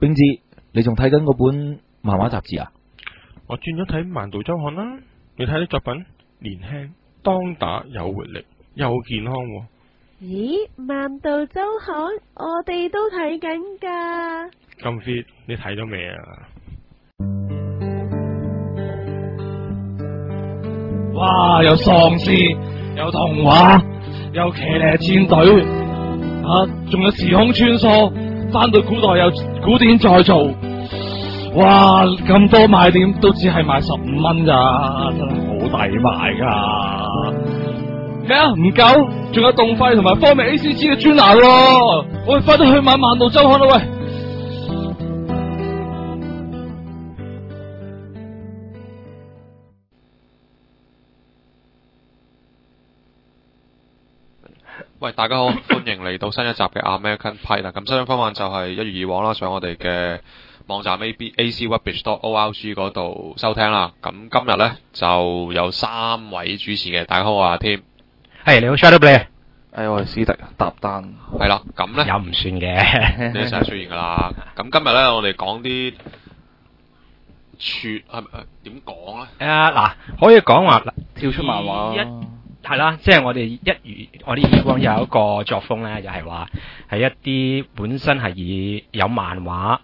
冰之，你仲睇緊嗰本漫畫雜誌啊？ 我轉咗睇《漫道周刊》啦，你睇啲作品年輕、當打、有活力、又健康喎。 咦，漫道周刊我哋都睇緊㗎。 咁 fit，你睇咗未啊？ 哇！有喪屍，有童話，有騎呢戰隊，仲有時空穿梭，翻到古代有古典再造。哇！咁多賣點都只係賣15蚊咋，真係好抵買噶。咩啊？唔夠？仲有動費同埋科美 ACG 嘅專欄喎，我哋快啲去買漫道周刊啦喂！ 喂，大家好，歡迎嚟到新一集嘅 American Pie 啦。咁收聽方法就係一如以往啦，上我哋嘅網站 acwebridge.org 嗰度收聽啦。咁今日咧就有3位主持嘅，大家好，我係阿 Tim。 係你好 Shadowplay。 我係史迪搭單。 係啦，咁咧又唔算嘅， 你成日出現噶啦。咁今日咧我哋講啲點講咧？ 嗱，可以講話跳出漫畫係啦，即係我哋我哋以往有一個作風咧，就係話係一啲本身係以有漫畫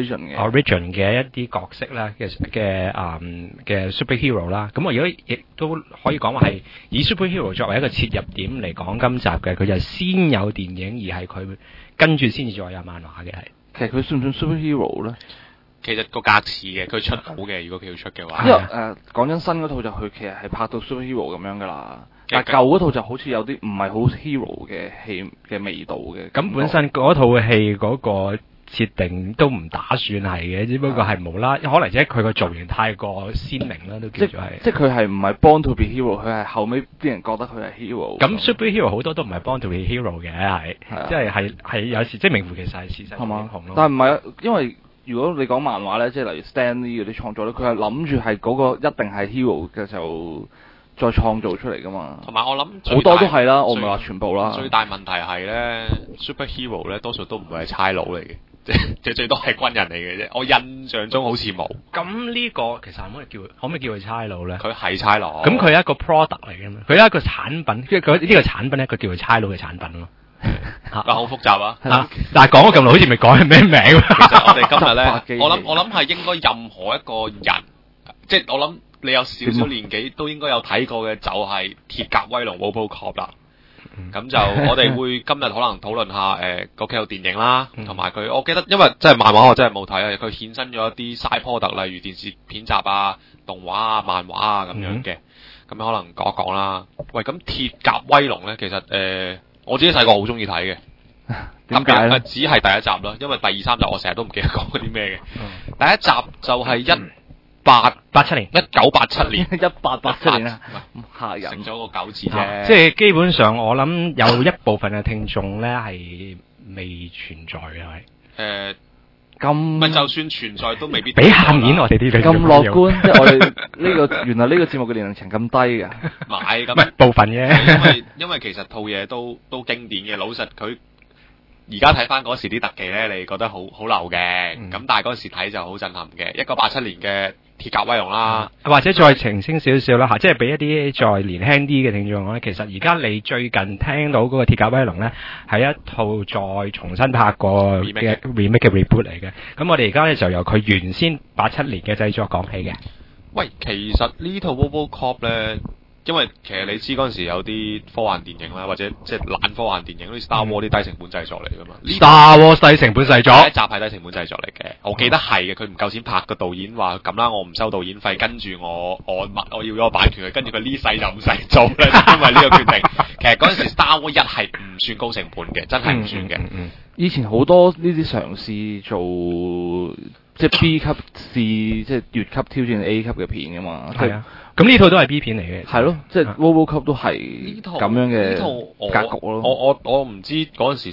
origin 嘅一啲角色啦嘅 superhero 啦。咁我如果亦都可以講話係以 superhero 作為一個切入點嚟講今集嘅，佢就係先有電影，而係佢跟住先至再有漫畫嘅係。 其實佢算唔算 superhero 咧？ 其實個格似嘅，佢出到嘅，如果佢要出嘅話。 因為講真，新嗰套就佢其實係拍到 superhero 咁樣噶啦。但係舊嗰套就好似有啲唔係好 hero 嘅戲嘅味道嘅。 咁本身嗰套戲嗰個設定都唔打算係嘅，只不過係無啦，可能即係佢個造型太過鮮明啦，都叫做係。 即係佢係唔係 born to be hero， 佢係後尾啲人覺得佢係 hero。 咁 superhero 好多都唔係 born to be hero 嘅，係即係有時即係名副其實係事實英雄咯。 但係唔係，因為如果你講漫畫咧，即係例如 Stan Lee 嗰啲創作咧，佢係諗住係嗰個一定係 hero 嘅就再創造出嚟噶嘛。 同埋我諗好多都係啦，我唔係話全部啦。 最大問題係咧 superhero 咧多數都唔會係差佬嚟嘅，即係最多係軍人嚟嘅啫。我印象中好似冇。 咁呢個其實可唔可以叫佢差佬咧？ 佢係差佬。 咁佢係一個 product 嚟嘅嘛，佢係一個產品，即係佢呢個產品咧，佢叫佢差佬嘅產品咯。 好複雜啊！ 但係講咗咁耐，好似未講係咩名。其實我哋今日咧，我諗係應該任何一個人，即係我諗你有少少年紀都應該有睇過嘅，就係鐵甲威龍 RoboCop 啦。咁就我哋會今日可能討論下嗰幾套電影啦，同埋佢，我記得因為真係漫畫我真係冇睇啊，佢衍生咗一啲 side product，例如電視片集啊、動畫啊、漫畫啊咁樣嘅，咁可能講一講啦。喂，咁鐵甲威龍咧，其實我自己細個好中意睇嘅， 點解咧？ 只係第一集啦，因為第2、3集我成日都唔記得講嗰啲咩嘅。第一集就係 1987年 1887年啊，嚇人成咗個9字啫。 即係基本上我諗有一部分嘅聽眾咧係未存在嘅，係咁咪就算存在都未必俾下面我哋啲咁樂觀，即係我哋呢個原來呢個節目嘅年齡層咁低嘅， 唔係咁部分嘅， 因為其實套嘢都經典嘅，老實佢而家睇翻嗰時啲特技咧，你覺得好流嘅，咁但係嗰時睇就好震撼嘅。1987年嘅鐵甲威龍啦， 或者再澄清少少啦嚇，即係俾一啲再年輕啲嘅聽眾咧，其實而家你最近聽到嗰個鐵甲威龍咧係一套再重新拍過嘅 remake 嘅 reboot 嚟嘅。咁我哋而家咧就由佢原先87年嘅製作講起嘅。 喂，其實呢套 RoboCop 咧，因為其實你知嗰陣時有啲科幻電影啦，或者即係懶科幻電影，好似 Star Wars 啲低成本製作嚟噶嘛。 Star Wars 低成本製作， 第一集係低成本製作嚟嘅，我記得係嘅。佢唔夠錢拍，個導演話咁啦，我唔收導演費，跟住我要咗個版權，跟住佢呢世就唔使做啦，因為呢個決定。其實嗰陣時 Star Wars 1係唔算高成本嘅，真係唔算嘅。 以前好多呢啲嘗試做即係 B 級試，即係越級挑戰 A 級嘅片噶嘛。係啊。 咁呢套都係 B 片嚟嘅， 係咯，即係 RoboCop 都係咁樣嘅格局咯。 我唔知嗰陣時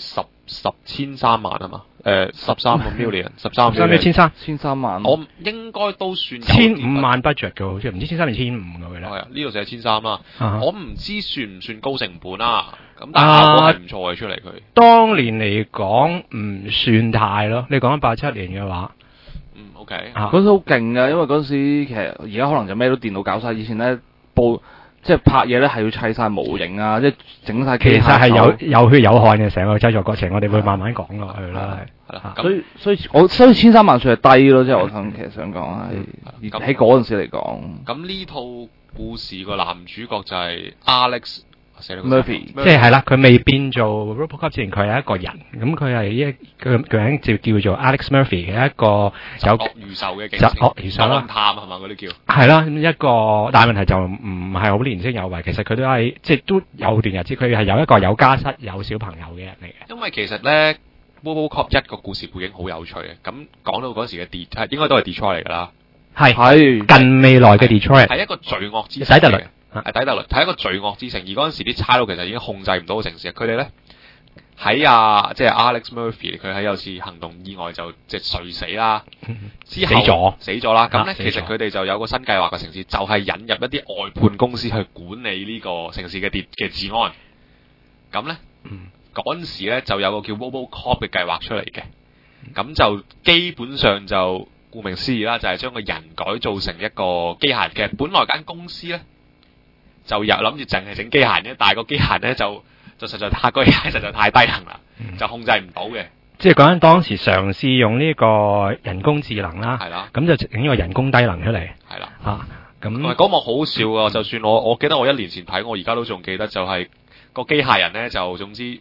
13萬啊嘛，13個 million， 13 13萬， 我應該都算 15萬 budget 嘅，好似唔知13定15嘅咧。 係啊，呢度寫13啦，我唔知算唔算高成本啊？咁但係效果係唔錯嘅出嚟佢。 當年嚟講唔算太咯，你講緊87年嘅話。 OK， 嗰時好勁㗎，因為嗰時其實而家可能就咩都電腦搞晒，以前咧即係拍嘢咧係要砌晒模型啊，即係整晒機械手。 其實係有血有汗嘅成個製作過程，我哋會慢慢講落去啦。 係啦， 所以13萬算係低咯，即係我其實想講係喺嗰陣時嚟講。 咁呢套故事個男主角就係 Alex Murphy， 即係啦，佢未變做 RoboCop 之前，佢係一個人，咁佢係佢名叫做 Alex Murphy 嘅一個有預售嘅警察，預售啦，探係嘛嗰啲叫係啦，一個但係問題就唔係好年青有為，其實佢都係即係都有段日子，佢係有一個有家室有小朋友嘅人嚟嘅。 因為其實咧 RoboCop 1個故事背景好有趣嘅，咁講到嗰時嘅應該都係 Detroit 嚟㗎啦， 係近未來嘅 Detroit， 係一個罪惡之城，底特律係一個罪惡之城，而嗰陣時啲差佬其實已經控制唔到個城市，佢哋咧喺即係 Alex Murphy 佢喺有次行動意外就即係垂死啦，之後死咗啦，咁咧其實佢哋就有個新計劃嘅城市，就係引入一啲外判公司去管理呢個城市嘅治安，咁咧嗰陣時咧就有個叫 RoboCop 嘅計劃出嚟嘅，咁就基本上就顧名思義啦，就係將個人改造成一個機械人嘅，本來間公司咧。就又諗住淨係整機械人啫，但係個機械人咧就實在太低能啦，就控制唔到嘅。 即係講緊當時嘗試用呢個人工智能啦， 係啦， 咁就整呢個人工低能出嚟， 係啦， 咁嗰幕好笑啊！就算我記得我1年前睇，我而家都仲記得，就係個機械人咧就總之去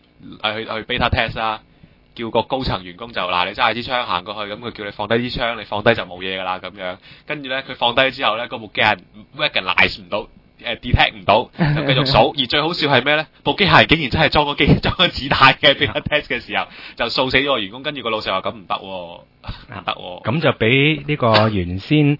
beta test 啦，叫個高層員工就嗱你揸支槍行過去，咁佢叫你放低支槍，你放低就冇嘢噶啦咁樣。跟住咧佢放低之後咧，嗰部機械人 recognize 唔到。detect 唔到，就繼續數。而最好笑係咩咧？部機械人竟然真係裝咗子彈嘅 beta test 嘅時候，就掃死咗個員工。跟住個老細話：咁唔得，唔得。 咁就俾呢個原先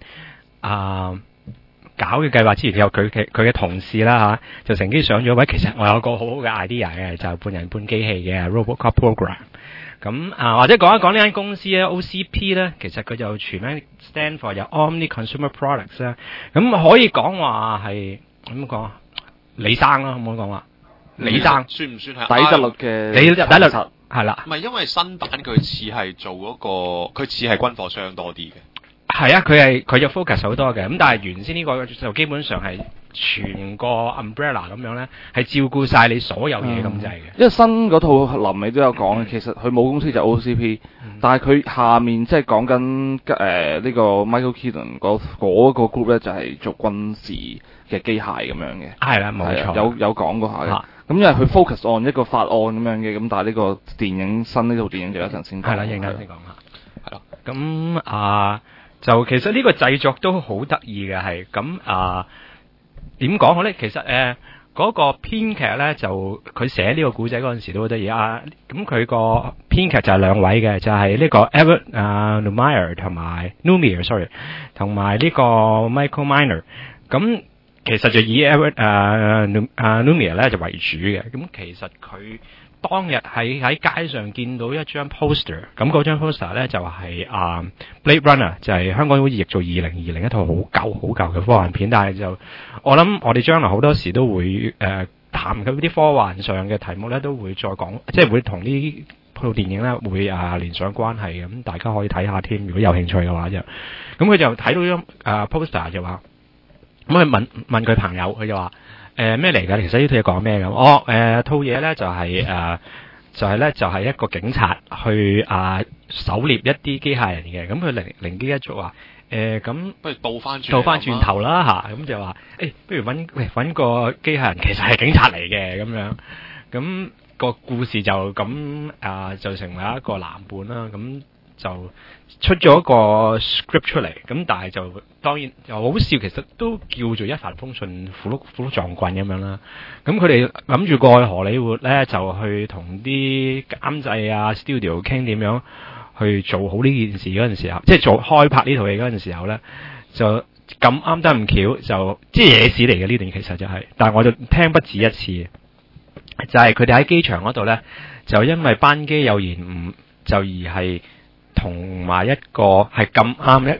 搞嘅計劃之前有佢嘅同事啦就乘機上咗位。其實我有個好好嘅 idea 嘅，就係半人半機器嘅 RoboCop program。咁或者講一講呢間公司咧 OCP 咧，其實佢就全名 stand for 有 Omni Consumer Products 啦。咁可以講話係點講啊？李生啦，可唔可以講話？李生算唔算係底特律嘅？ 底特律係啦。 唔係因為新版佢似係做嗰個，佢似係軍火商多啲嘅。 係啊，佢有 focus 好多嘅。咁但係原先呢個就基本上係全個 umbrella 咁樣咧，係照顧晒你所有嘢咁滯嘅。 因為新嗰套臨尾都有講，其實佢母公司就 OCP，但係佢下面即係講緊呢個 Michael Keaton 嗰個 group 咧，就係做軍事嘅機械咁樣嘅。係啦，冇錯，有講過下嘅。咁因為佢 focus on 一個法案咁樣嘅，咁但係呢個電影新呢套電影就一陣先講。係啦，一陣間先講下。係咯，咁就其實呢個製作都好得意嘅，係咁點講好咧？其實嗰個編劇咧就佢寫呢個古仔嗰陣時都好得意咁佢個編劇就係兩位嘅，就係呢個 Edward Lumiere 同埋 Lumiere，sorry， 同埋呢個 Michael Miner。咁其實就以 Edward Lumiere 咧就為主嘅。咁其實佢當日喺街上見到一張 poster， 咁嗰張 poster 咧就係Blade Runner， 就係香港好似譯做2020一套好舊嘅科幻片，但係就我諗我哋將來好多時都會談佢啲科幻上嘅題目咧，都會再講，即係會同呢套電影咧會連上關係嘅，咁大家可以睇下添，如果有興趣嘅話就，咁佢就睇到張poster 就話，咁佢問佢朋友，佢就話。咩嚟㗎？其實呢套嘢講咩咁？套嘢咧就係一個警察去狩獵一啲機械人嘅。咁佢靈機一觸話咁不如倒翻轉頭啦咁就話不如揾個機械人，其實係警察嚟嘅咁樣。咁個故事就咁就成為一個藍本啦。咁就出咗個 script 出嚟，咁但係就當然又好笑，其實都叫做一帆風順、虎碌撞棍咁樣啦。咁佢哋諗住過去荷里活咧，就去同啲監製studio 傾點樣去做好呢件事嗰陣時候，即係開拍呢套戲嗰陣時候咧，就咁啱得咁巧，就即係野史嚟嘅呢段其實就係，但係我就聽不止一次。 就係佢哋喺機場嗰度咧，就因為班機有延誤，就而係同埋一個係咁啱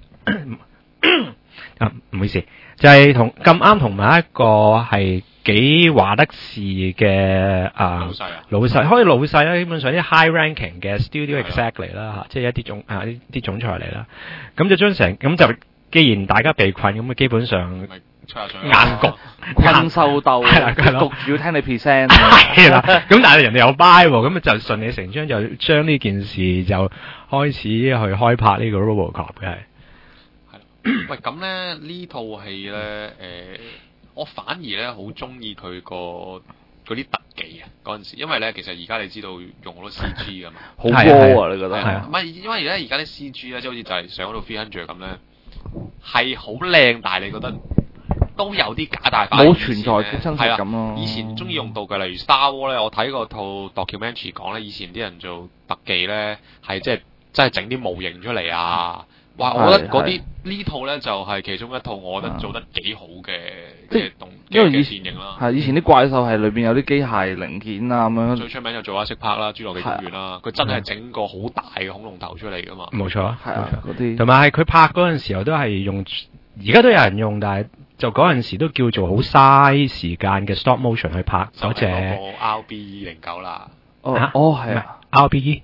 唔好意思，就係咁啱同埋一個係幾話得事嘅老細，可以老細啦，基本上啲 high ranking 嘅 studio exec 嚟啦嚇，即係一啲總裁嚟啦。咁就將咁就既然大家被困，咁基本上硬局困獸鬥， 係啦， 焗住要聽你 present， 係啦。咁但係人哋有 buy 喎，咁就順理成章就將呢件事就開始去開拍呢個 RoboCop 嘅。 喂，咁咧呢套戲咧，我反而咧好中意佢嗰啲特技啊嗰陣時，因為咧其實而家你知道用好多 CG 噶嘛， 好波啊！你覺得係啊？唔係，因為咧而家啲 CG 咧，即係好似就係上嗰套300咁咧，係好靚，但係你覺得都有啲假大化， 冇存在嘅真實感咯。 以前中意用道具，例如 Star Wars 咧，我睇過套 documentary 講咧，以前啲人做特技咧係即係真係整啲模型出嚟啊！哇！我覺得嗰啲呢套咧就係其中一套我覺得做得幾好嘅嘅電影啦。 係以前啲怪獸係裏邊有啲機械零件啊咁樣。最出名就做阿色柏啦，侏羅紀公園啦，佢真係整個好大嘅恐龍頭出嚟噶嘛。 冇錯， 係啊，嗰啲同埋係佢拍嗰陣時候都係用，而家都有人用，但係就嗰陣時都叫做好嘥時間嘅 stop motion 去拍嗰隻。 RB-09啦。 係啊 RBE。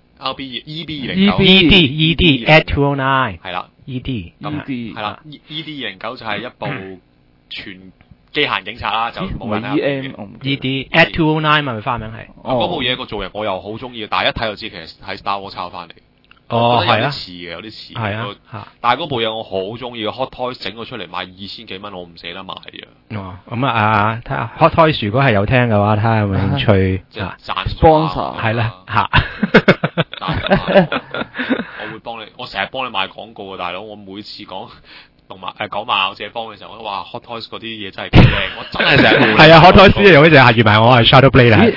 ED ED@209 係啦 ED 係啦 ED-209就係一部全機械警察啦，就冇人 ED@209咪花名係。 嗰部嘢個造型我又好中意，但係一睇就知其實喺 Star Wars 抄翻嚟。 哦，係啊， 有啲似係啊， 但係嗰部嘢我好中意嘅 Hot Toys 整咗出嚟賣2000幾蚊，我唔捨得買啊。 咁睇下 Hot Toys 如果係有聽嘅話，睇下有冇興趣贊 sponsor 係啦嚇。 我會幫你，我成日幫你賣廣告啊，大佬！我每次講講馬謝邦嘅時候，我都話 Hot Toys 嗰啲嘢真係幾靚，我真係成日係啊 Hot Toys 有嗰隻下住埋我係 Shadow Blade 啊。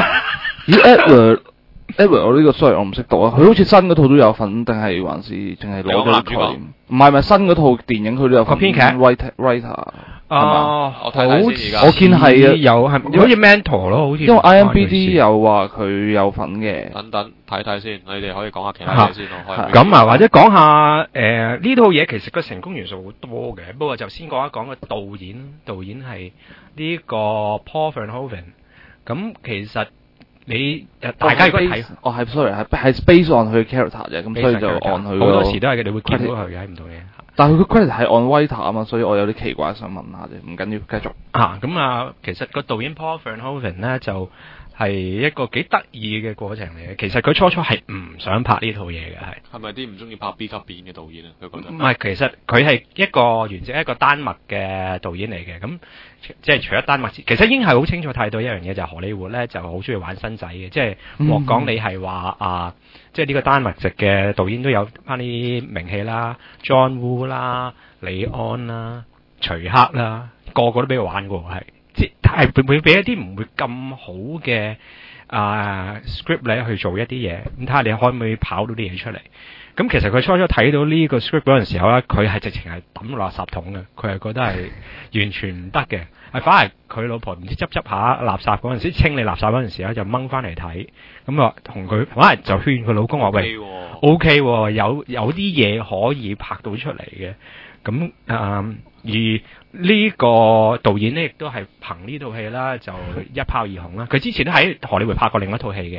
Edward 我呢個 sorry 我唔識讀啊，佢好似新嗰套都有份，定係還是淨係攞咗佢？唔係新嗰套電影佢都有份編劇 writer。 我睇睇先而家。 我見係啊， 有係好似 Mentor 咯，好似。 因為 IMBD 有話佢有份嘅。 等睇睇先，你哋可以講下其他嘢先咯。 咁啊，或者講下呢套嘢其實個成功元素好多嘅，不過就先講一講個導演係呢個 Paul Verhoeven。咁其實大家如果睇， 係 sorry 係 based on 佢 character 啫，咁所以就按佢好多時都係你會見到佢嘅唔同嘢。 但係佢個 credit 係按 writer 啊嘛，所以我有啲奇怪想問下啫，唔緊要，繼續。 咁其實個導演 Paul Verhoeven 咧就係一個幾得意嘅過程嚟嘅。其實佢初係唔想拍呢套嘢嘅， 係咪啲唔中意拍 B 級片嘅導演啊？佢覺得唔係，其實佢係原籍一個丹麥嘅導演嚟嘅。咁即係除咗丹麥，其實已經係好清楚睇到一樣嘢，就係荷里活咧就好中意玩新仔嘅。即係莫講你係話即係呢個丹麥籍嘅導演都有翻啲名氣啦 ，John Woo 啦、李安啦、徐克啦，個個都俾佢玩過，即係會俾一啲唔會咁好嘅script 咧去做一啲嘢，咁睇下你可唔可以跑到啲嘢出嚟。咁其實佢初睇到呢個 script 嗰陣時候咧，佢係直情係抌落垃圾桶嘅，佢係覺得係完全唔得嘅。反而佢老婆唔知執下垃圾嗰陣時，清理垃圾嗰陣時咧就掹翻嚟睇，咁啊同佢反而就勸佢老公話喂 ，OK 喎，有啲嘢可以拍到出嚟嘅。咁而呢個導演咧亦都係憑呢套戲啦，就一炮而紅啦。佢之前都喺荷里活拍過另一套戲嘅。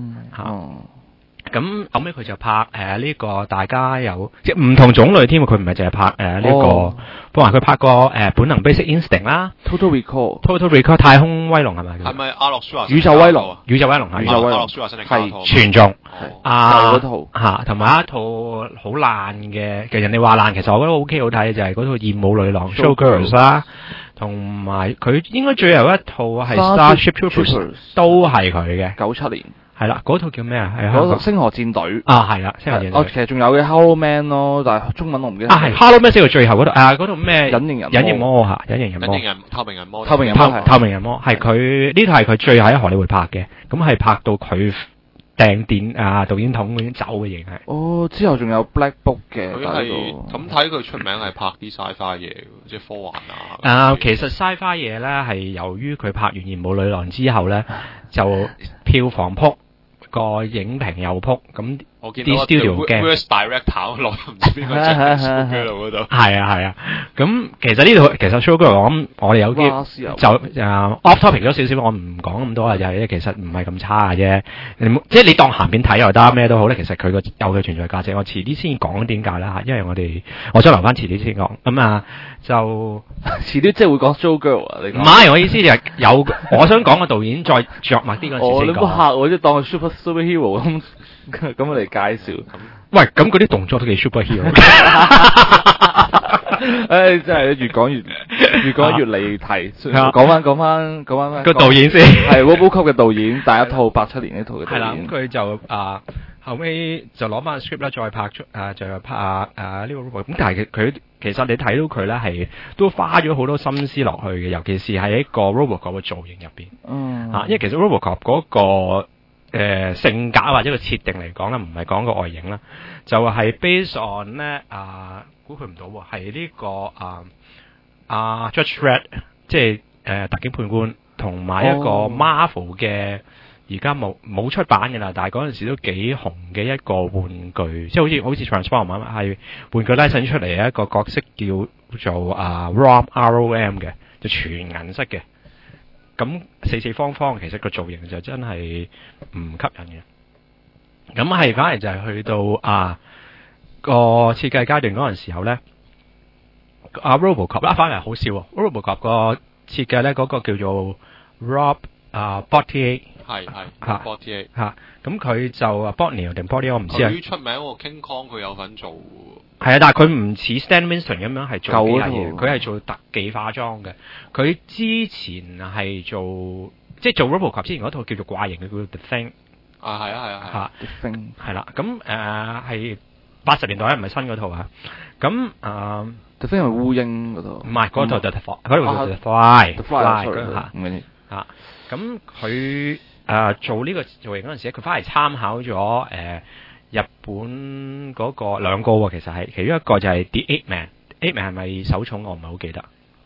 咁後尾佢就拍呢個大家有即係唔同種類添，佢唔係淨係拍呢個，不過佢拍過本能 Basic Instinct 啦 ，Total Recall 太空威龍係咪？ 係咪阿諾舒華？ 宇宙威龍係宇宙威龍係全中嗰套同埋一套好爛嘅，其實人哋話爛，其實我覺得 OK 好睇，就係嗰套艷舞女郎 Showgirls 啦，同埋佢應該最後一套係 Starship Troopers 都係佢嘅 97年。 係啦，嗰套叫咩啊？係嗰個星河戰隊係啦，星河戰隊。 其實仲有嘅 Hello Man 咯，但係中文我唔記得。 係 Hello Man 先到最後嗰度嗰度咩？ 隱形人魔透明人魔係佢呢套係佢最後喺荷里活拍嘅，咁係拍到佢掟電啊導演筒咁樣走嘅型係。 哦，之後仲有 Black Book 嘅。 佢係咁睇佢出名係拍啲 sci-fi 嘢，即係科幻啊。 其實 sci-fi 嘢咧係由於佢拍完《賢武女郎》之後咧，就票房撲，個影評又撲，咁我見到啲 studio 嘅 Worst Director 落唔知邊個整 Showgirl 嗰度。 係啊，咁其實呢度其實 Showgirl 我哋有啲就off topic 咗少少，我唔講咁多啦，就係其實唔係咁差嘅啫。即係你當鹹片睇又得，咩都好咧。其實佢個有佢存在價值，我遲啲先講點解啦嚇，因為我想留翻遲啲先講。咁就遲啲即係會講 Showgirl 啊？你講唔係我意思就係有我想講嘅導演再着墨啲嗰陣時先講。 你冇嚇我，即係當佢 superhero 咁嚟介紹。 喂，咁嗰啲動作都幾 superhero。 真係越講越離題。講翻個導演先， 係 RoboCop 嘅導演，第一套87年呢套嘅導演。 係啦，咁佢就後尾就攞翻 script 啦，再拍出就拍呢個 RoboCop。咁但係佢其實你睇到佢咧係都花咗好多心思落去嘅，尤其是喺一個 RoboCop 嘅造型入邊。因為其實 RoboCop 嗰個性格或者個設定嚟講咧，唔係講個外形啦，就係 based on 咧估佢唔到喎，係呢個Judge Dredd， 即係特警判官，同埋一個 Marvel 嘅而家冇出版嘅啦，但係嗰陣時都幾紅嘅一個玩具，即係好似 Transformer 係玩具拉伸出嚟一個角色叫做ROM 嘅，就全銀色嘅。咁四方方，其實個造型就真係唔吸引嘅。咁係反而就係去到個設計階段嗰陣時候咧，RoboCop 啦，反而好笑喎。RoboCop 個設計咧，嗰個叫做 Rob Bottin， 係 Bottin 嚇。咁佢就Bottin 定 Bottin 我唔知啊。 佢出名喎 King Kong 佢有份做。 係啊，但係佢唔似 Stan Winston 咁樣係做機械嘢，佢係做特技化妝嘅。佢之前係做即係做 RoboCop 之前嗰套叫做怪形嘅，叫做 The Thing。 係啊 The Thing 係啦，咁係80年代唔係新嗰套啊。咁 The Thing 係烏蠅嗰套， 唔係嗰套就 The Fly 嚇。 咁佢做呢個造型嗰陣時，佢翻嚟參考咗日本嗰個兩個喎，其實係其中一個就係 The Ape Man 係咪手塚？我唔係好記得。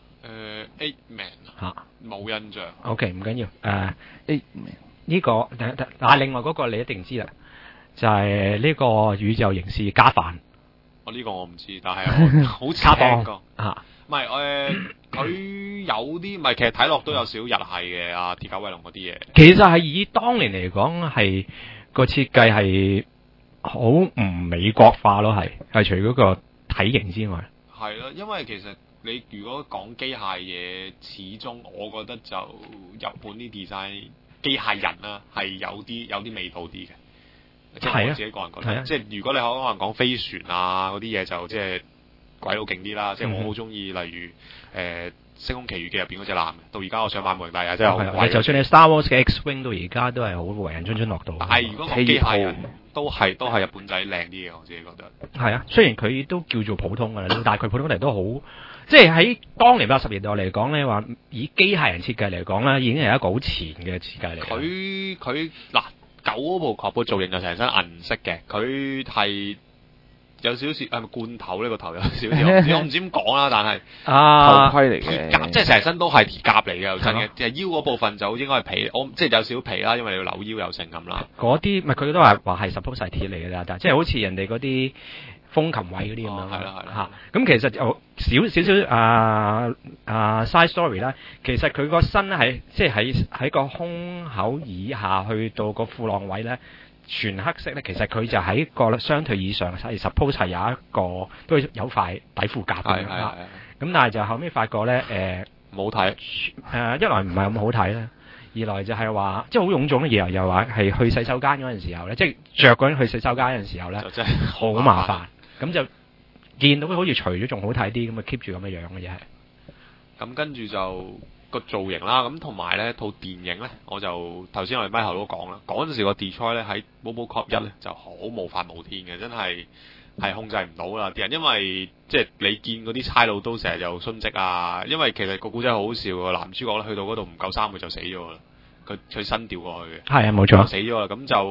Ape Man 嚇冇印象。 OK 唔緊要。 Ape Man 呢個另外嗰個你一定知啦，就係呢個宇宙刑事加凡。 呢個我唔知，但係好似聽過嚇。 唔係佢有啲唔係，其實睇落都有少日系嘅鐵甲威龍嗰啲嘢。 其實係以當年嚟講係個設計係好唔美國化咯，係除嗰個體型之外。 係咯，因為其實你如果講機械嘢，始終我覺得就日本啲 design 機械人啦係有啲味道啲嘅。即係我自己個人覺得，即係如果你可能講飛船嗰啲嘢就即係鬼佬勁啲啦。即係我好中意，例如《星空奇遇記》入邊嗰隻艦，到而家我想買無人大啊，真係好貴。 就算你 Star Wars 嘅 X-Wing 到而家都係好為人津津樂道。 但係如果講機械人，都係日本仔靚啲嘅，我自己覺得。係啊，雖然佢都叫做普通㗎啦，但係佢普通嚟都好，即係喺當年80年代嚟講咧，話以機械人設計嚟講咧，已經係一個好前嘅設計嚟。 佢嗱。舊嗰部確保造型就成身銀色嘅，佢係有少少係咪罐頭呢個頭有少少，我唔知點講啦，但係頭盔嚟嘅， 鐵甲即係成身都係鐵甲嚟嘅，真嘅，即係腰嗰部分就應該係皮，即係有少少皮啦，因為你要扭腰又成咁啦。 嗰啲咪佢都話係 suppose 係鐵嚟嘅啦，但係即係好似人哋嗰啲風琴位嗰啲咁樣。係啦。咁其實就少 side story 啦。其實佢個身係即係喺個胸口以下去到個褲浪位咧，全黑色咧。其實佢就喺個雙腿以上，係 suppose 係有一個都有塊底褲夾嘅。咁但係就後尾發覺咧冇睇。 一來唔係咁好睇啦，二來就係話即係好臃腫嘅嘢，又話係去洗手間嗰陣時候咧，即係着嗰陣去洗手間嗰陣時候咧，就真係好麻煩。咁就見到佢好似除咗仲好睇啲，咁啊 keep 住咁嘅樣嘅嘢係。 咁跟住就個造型啦，咁同埋咧套電影咧，我就頭先我哋咪後都講啦，嗰陣時個 Detroit 咧喺 RoboCop 1咧就好無法無天嘅，真係控制唔到啦啲人，因為即係你見嗰啲差佬都成日有殉職啊，因為其實個故仔好好笑嘅，男主角咧去到嗰度唔夠3個月就死咗啦，佢新調過去嘅。 係啊，冇錯。 死咗啦，咁就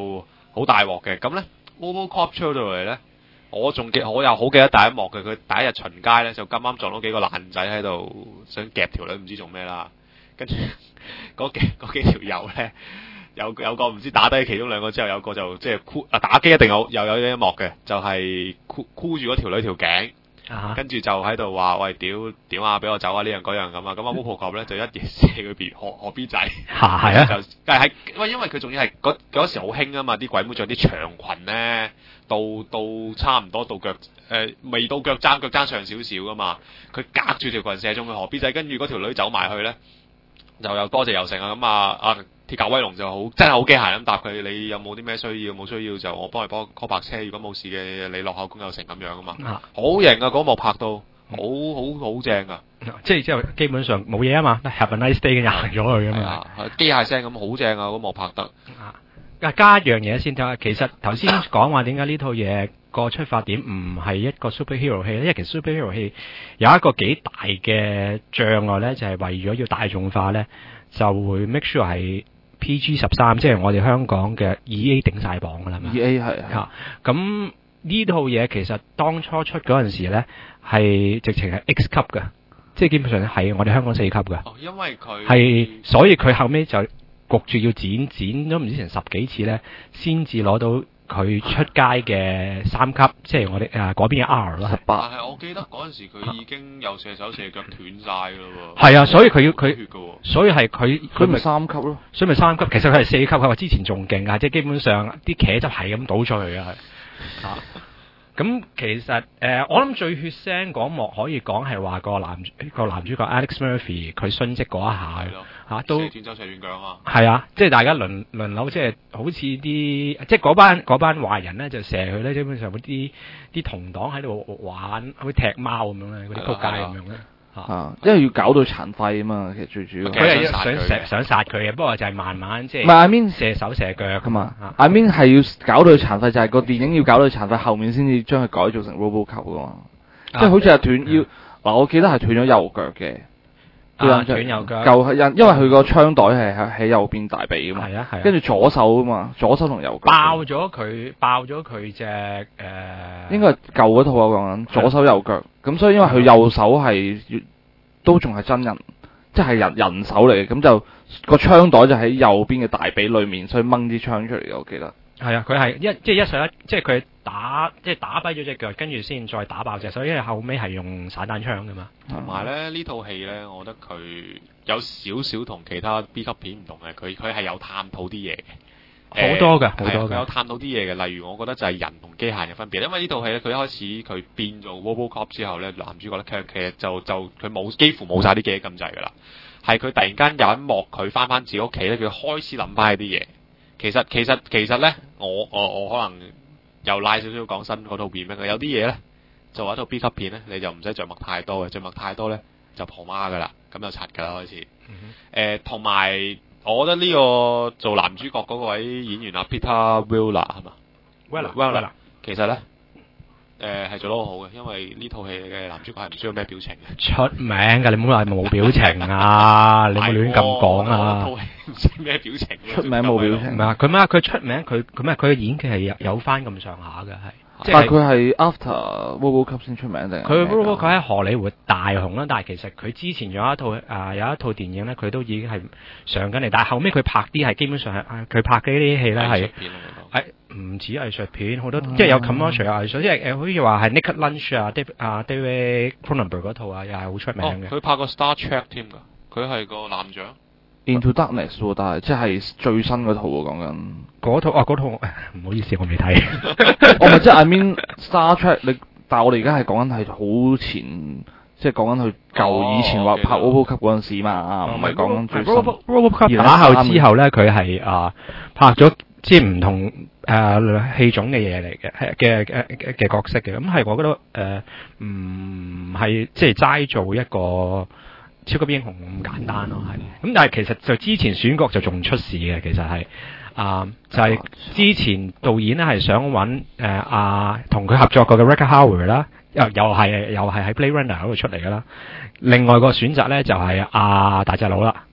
好大鑊嘅。咁咧 RoboCop 出到嚟咧，我又好記得第一幕嘅，佢第一日巡街咧就咁啱撞到幾個爛仔喺度想夾條女唔知做咩啦，跟住嗰幾條友咧。有個唔知打低其中兩個之後，有個就即係打機一定有呢一幕嘅，就係箍住嗰條女條頸，跟住就喺度話喂屌啊，俾我走啊呢樣嗰樣咁啊，咁啊 RoboCop 咧就一嘢射佢邊何 B 仔， 係啊， 就但係因為佢仲要係嗰時好興啊嘛，啲鬼妹着啲長裙咧，到差唔多到腳未到腳踭上少少噶嘛，佢隔住條裙射中佢何 B 仔，跟住嗰條女走埋去咧，就又多謝又成啊咁啊！鐵甲威龍就真係好機械咁答佢，你有冇啲咩需要？冇需要就我幫你 call 白車，如果冇事嘅你落口供有成咁樣啊嘛，好型啊！嗰幕拍到好正啊！ 即係之後基本上冇嘢啊嘛 ，Have a nice day 嘅行咗去啊嘛， 機械聲咁好正啊！嗰幕拍得加一樣嘢先睇下，其實頭先講話點解呢套嘢個出發點唔係一個 superhero 戲咧，因為其實 superhero 戲有一個幾大嘅障礙咧，就係為咗要大眾化咧，就會 make sure 係PG-13，即係我哋香港嘅 EA 頂晒榜㗎啦嘛。 EA 係咁呢套嘢其實當初出嗰陣時咧，係直情係 X 級嘅，即係基本上係我哋香港4級嘅。 因為佢係，所以佢後尾就焗住要剪咗唔知成10幾次咧，先至攞到佢出街嘅3級，即係我哋嗰邊嘅 R 咯。18。 但係我記得嗰陣時佢已經有射手射腳斷晒㗎咯喎。 係啊，所以佢血㗎喎。 所以係佢咪3級咯。 所以咪3級，其實佢係4級，佢話之前仲勁㗎，即係基本上啲茄汁係咁倒出去嘅係。咁其實我諗最血腥嗰幕可以講係話個男主角 Alex Murphy 佢殉職嗰一下嚇都射斷手射斷腳啊！係啊，即係大家輪流，即係好似啲即係嗰班壞人咧就射佢咧，基本上嗰啲同黨喺度玩，好似踢貓咁樣咧，嗰啲撲街咁樣咧。 因為要搞到殘廢啊嘛，其實最主要。 佢係想殺佢嘅，不過就係慢慢即係。 唔係 I mean 射手射腳㗎嘛。 I mean 係要搞到佢殘廢，就係個電影要搞到佢殘廢，後面先至將佢改造成 RoboCop 㗎嘛。即係好似係斷要嗱，我記得係斷咗右腳嘅。 斷右腳。 因為佢個槍袋係喺右邊大髀㗎嘛。係啊。跟住左手啊嘛，左手同右腳。 爆咗佢隻應該係舊嗰套啊，講緊左手右腳。咁所以因為佢右手係都仲係真人，即係人手嚟嘅，咁就個槍袋就喺右邊嘅大髀裏面，所以掹啲槍出嚟嘅，我記得。係啊，佢係一手即係佢打跛咗隻腳，跟住先再打爆隻手，因為後尾係用散彈槍㗎嘛。 同埋咧呢套戲咧，我覺得佢有少少同其他 B 級片唔同嘅，佢係有探討啲嘢嘅。 好多嘅， 佢有探到啲嘢嘅，例如我覺得就係人同機械嘅分別。因為呢套戲咧，佢一開始佢變做 RoboCop 之後咧，男主角咧其實就佢幾乎冇晒啲記憶咁滯㗎啦。係佢突然間有一幕佢翻自己屋企咧，佢開始諗翻啲嘢。其實咧，我可能又拉少少講新嗰套片咩？佢有啲嘢咧，做一套 B 級片咧，你就唔使着墨太多嘅，着墨太多咧就婆媽㗎啦，咁就柒㗎啦開始。同埋。我覺得呢個做男主角嗰位演員啊 Peter Weller 係嘛 Weller 其實咧係做得好好嘅，因為呢套戲嘅男主角係唔需要咩表情嘅。出名㗎，你唔好話冇表情啊！你唔好亂咁講啊！套戲唔使咩表情， 出名冇表情。 唔係啊，佢出名，佢嘅演技係有翻咁上下嘅係。 但係佢係 after RoboCop 先出名定？ 佢 RoboCop 喺荷里活大紅啦，但係其實佢之前有一套電影咧，佢都已經係上緊嚟，但係後尾佢拍啲係基本上係佢拍嘅呢啲戲咧係唔止藝術片，好多即係有 commercial 藝術，即係好似話係 Naked Lunch 啊 David Cronenberg 嗰套啊，又係好出名嘅。 佢拍過 Star Trek 添㗎，佢係個艦長。 Into Darkness 喎，但係即係最新嗰套喎，講緊嗰套唔好意思，我未睇。 我咪即係 I mean Star Trek，但係我哋而家係講緊係好前，即係講緊佢舊以前話拍 RoboCop 嗰陣時嘛，唔係講緊最新。 RoboCop 打後之後咧，佢係拍咗即係唔同戲種嘅嘢嚟嘅角色嘅，咁係我覺得唔係即係齋做一個超級英雄咁簡單咯，係咁，但係其實就之前選角就仲出事嘅，其實係就係之前導演咧係想揾同佢合作過嘅 Rutger Hauer 啦，又係喺 Blade Runner 嗰度出嚟噶啦。另外個選擇咧就係大隻佬啦，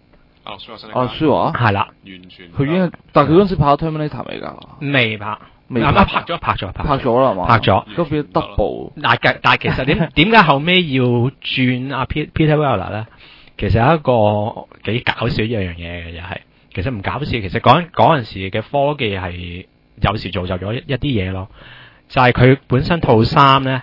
阿諾舒華辛力阿諾舒華係啦， 完全佢已經，但係佢嗰陣時拍咗 Terminator 未㗎？ 未拍。 未拍咗啦嘛， 拍咗， 嗰邊 double。 但係其實點解後尾要轉阿 Peter Weller 咧？其實係一個幾搞笑一樣嘢嘅，又係其實唔搞笑。其實嗰陣時嘅科技係有時造就咗一啲嘢咯，就係佢本身套衫咧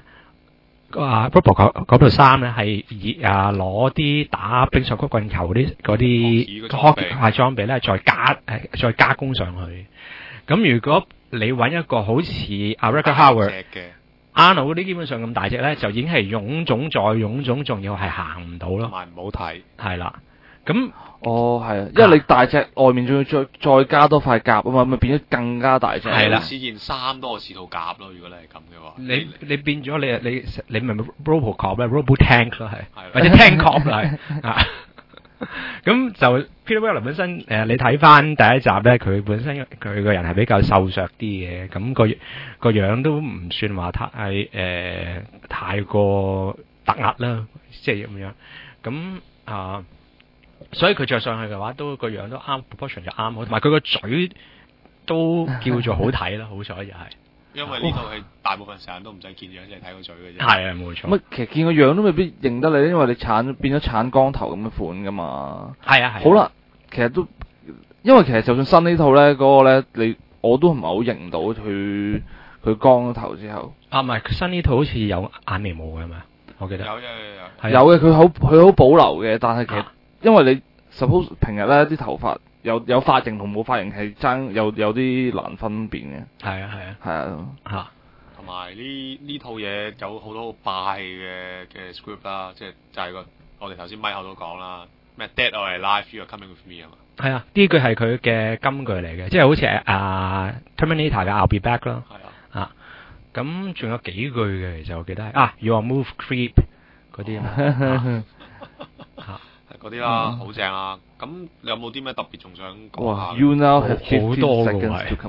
，Robo 嗰套衫咧係攞啲打冰上曲棍球嗰啲裝備咧，再加工上去。咁如果你揾一個好似阿 Rutger Hauer、Arnold 嗰啲基本上咁大隻咧，就已經係臃腫再臃腫，仲要係行唔到咯。 同埋唔好睇。係啦，咁係啊，因為你大隻，外面仲要再加多塊甲啊嘛，咪變咗更加大隻。 係啦，似件衫多過似套甲咯。如果你係咁嘅話， 你變咗你咪 RoboCop 咧 ，Robo Tank 咯係，或者 Tank Cop 係啊。咁就 Peter Weller 本身你睇翻第一集咧，佢本身佢個人係比較瘦削啲嘅，咁個樣都唔算話太過突兀啦，即係咁樣。咁所以佢着上去嘅話，都個樣都啱 proportion 就啱好，同埋佢個嘴都叫做好睇啦，好彩就係。 因為呢套戲大部分時間都唔使見樣，淨係睇個嘴嘅啫。 係啊，冇錯。 乜其實見個樣都未必認得你，因為你變咗鏟光頭咁嘅款噶嘛。 係啊。 好啦，其實都因為其實就算新呢套咧，嗰個咧我都唔係好認到佢光咗頭之後。 唔係新呢套好似有眼眉毛嘅嘛，我記得。有嘅，佢好保留嘅，但係其實因為你 suppose 平日咧啲頭髮。有髮型同冇髮型係爭有啲難分辨嘅。係啊嚇。 同埋呢套嘢有好多好霸氣嘅 script 啦，即係就係我哋頭先咪後都講啦，咩 Dead or Alive You Are Coming With Me 啊嘛。 係啊，呢句係佢嘅金句嚟嘅，即係好似Terminator 嘅 I'll Be Back 咯。係啊。咁仲有幾句嘅，其實我記得係You Are Move Creep 嗰啲啊。 嗰啲啦，好正啊！咁你有冇啲咩特別仲想講下 ？You now have 50 seconds to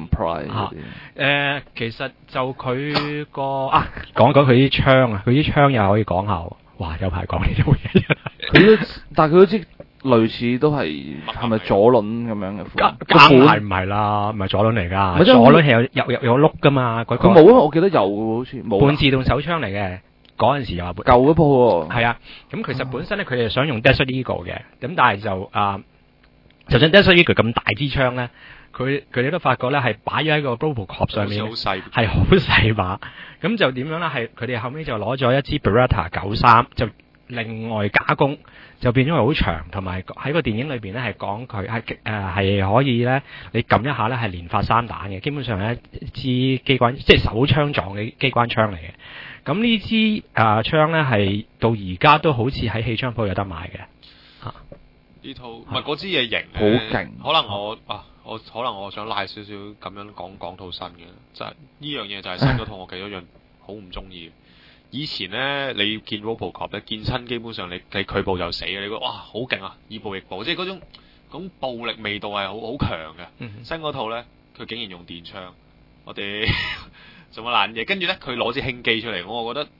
comply。 其實就佢個講佢啲槍啊，佢啲槍又可以講下。哇，有排講呢啲嘢。 但係佢都知類似都係咪左輪咁樣嘅款？ 梗係唔係啦，唔係左輪嚟㗎。左輪係有碌㗎嘛？佢冇啊，我記得有喎，好似冇。 半自動手槍嚟嘅。嗰陣時又話舊嗰部喎， 係啊，咁其實本身咧佢哋想用 Desert Eagle 嘅，咁但係就算 Desert Eagle 咁大支槍咧，佢哋都發覺咧係擺咗喺個 RoboCop 上面，係好細把，咁就點樣咧？係佢哋後尾就攞咗一支 Beretta 93，就另外加工，就變咗係好長，同埋喺個電影裏邊咧係講佢係可以咧，你撳一下咧係連發3彈嘅，基本上係一支機關，即係手槍狀嘅機關槍嚟嘅。咁呢支槍咧係到而家都好似喺氣槍鋪有得買嘅。 呢套唔係嗰支嘢型， 好勁。 可能我想拉少少咁樣講套新嘅，就係呢樣嘢就係新嗰套我其中一樣好唔中意。以前咧你見 RoboCop 咧見親基本上你拒步就死嘅，你覺得哇好勁啊，以暴易暴，即係嗰種暴力味道係好強嘅。新嗰套咧佢竟然用電槍，我哋。做乜爛嘢？跟住咧，佢攞支輕機出嚟，我覺得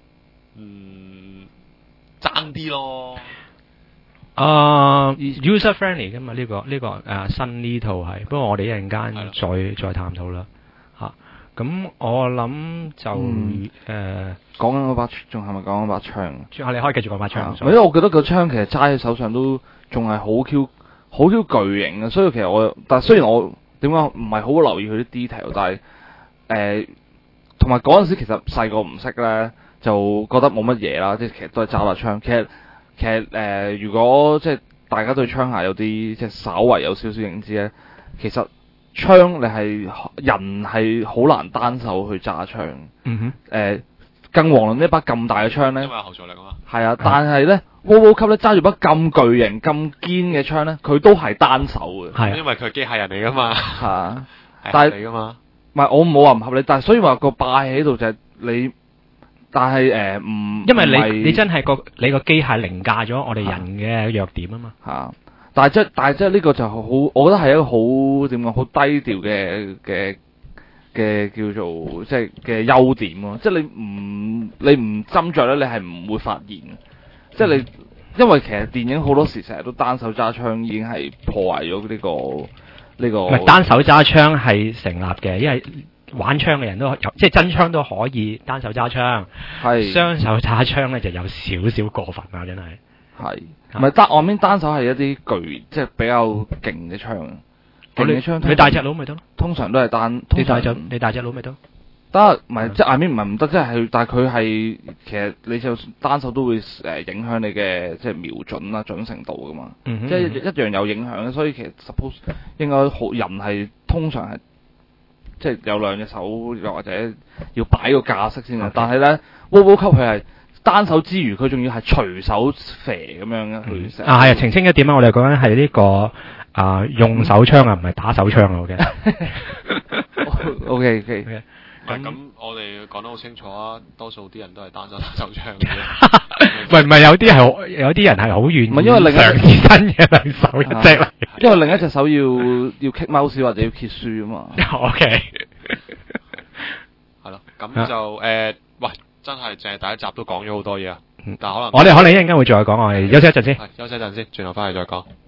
爭啲咯。 user friendly 噶嘛？呢個新呢套係，不過我哋一陣間再探討啦。咁我諗就講緊嗰把，仲係咪講緊把槍？ 你可以繼續講把槍。 因為我覺得個槍其實揸喺手上都仲係好 Q 巨型嘅，所以其實但係雖然我點講唔係好留意佢啲 detail，但係同埋嗰陣時其實細個唔識咧，就覺得冇乜嘢啦，即係其實都係揸把槍。其實如果即係大家對槍械有啲即係稍為有少少認知咧，其實槍你係人係好難單手去揸槍。更遑論呢把咁大嘅槍咧， 因為有後座力啊嘛。係啊，但係咧，RoboCop咧揸住把咁巨型、咁堅嘅槍咧，佢都係單手嘅。 係因為佢係機械人嚟噶嘛。 係但係嚟噶嘛。 唔係我冇話唔合理，但係所以話個霸氣喺度就係你，但係因為你真係你個機械凌駕咗我哋人嘅弱點啊嘛。 嚇！但係即係呢個就好，我覺得係一個好點講好低調嘅叫做即係嘅優點咯。即係你唔斟酌咧，你係唔會發現嘅。即係你因為其實電影好多時成日都單手揸槍已經係破壞咗呢個。 唔係單手揸槍係成立嘅，因為玩槍嘅人都有，即係真槍都可以單手揸槍，係雙手揸槍咧就有少少過分啦，真係。 係，唔係外面單手係一啲巨，即係比較勁嘅槍，勁嘅槍。 你大隻佬咪得咯？ 通常都係單。 你大隻佬咪得？ 得，唔係即係外面唔係唔得，即係但係佢係其實你就單手都會影響你嘅即係瞄準啦、準程度噶嘛，即係一樣有影響。所以其實 suppose 應該人係通常係即係有兩隻手，又或者要擺個架式先啊。但係咧 RoboCop 佢係單手之餘，佢仲要係隨手射咁樣嘅。係啊，澄清一點啊，我哋講緊係呢個用手槍啊，唔係打手槍啊。OK。 咁我哋講得好清楚啊，多數啲人都係單手打手槍嘅。 唔係有啲人係好願意嘗試新嘅兩手一隻嚟， 因為另一隻手要 kick mouse 或者要揭書啊嘛。 OK， 係咯，咁就喂，真係淨係第一集都講咗好多嘢啊。但係可能我哋一陣間會再講，我哋休息一陣先。 休息一陣先，轉頭翻嚟再講。